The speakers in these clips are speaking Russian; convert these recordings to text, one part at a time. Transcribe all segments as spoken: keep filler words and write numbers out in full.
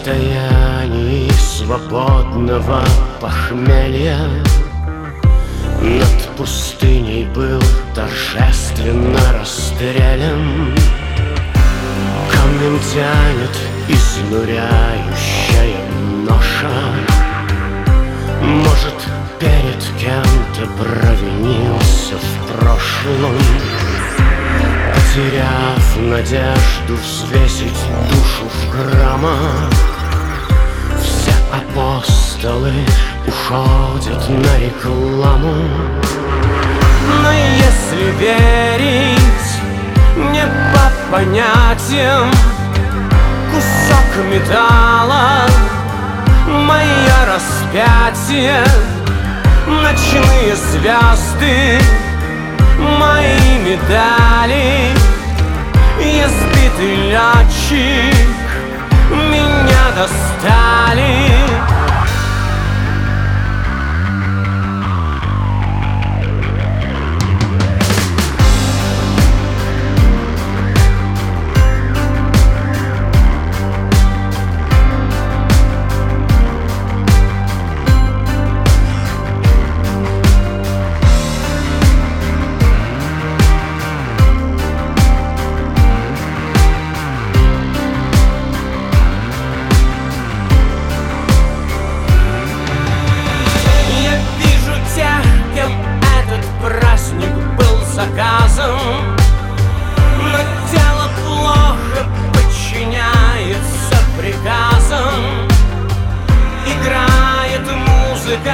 состоянии свободного похмелья над пустыней был торжественно расстрелян. Камнем тянет изнуряющая ноша. Может, перед кем-то провинился в прошлом, потеряв надежду взвесить душу в граммах. Все апостолы уходят на рекламу. Но если верить не по понятиям, кусок металла — мое распятие. Ночные звезды — мои медали. Я сбитый летчик, меня достали. Заказом, но тело плохо подчиняется приказам. Играет музыка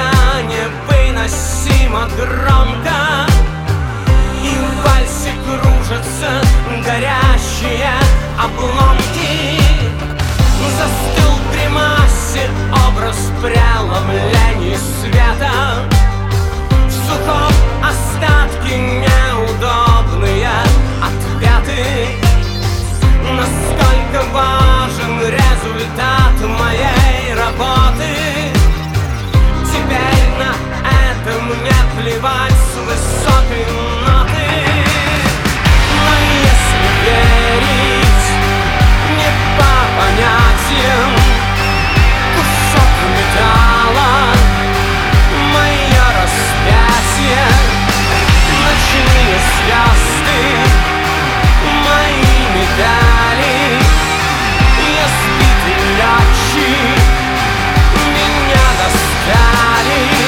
невыносимо громко, и в вальсе кружатся горящие обломки. Застыл в гримасе образ преломлений света. В сухом остатке неудобные ответы. Насколько важен результат моей работы? Теперь на это мне плевать с высокой ноты. Но если верить не по понятиям, кусок металла — мое распятие. Ночные звезды — мои медали. Я сбитый летчик, меня достали.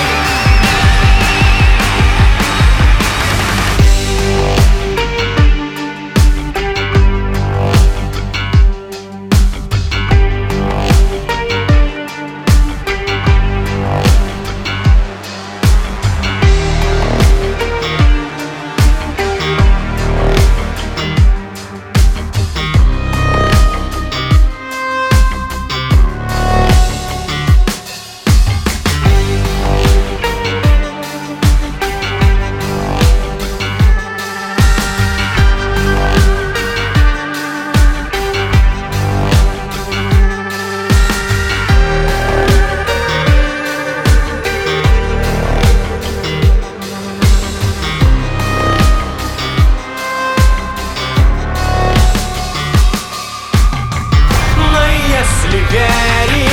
Если верить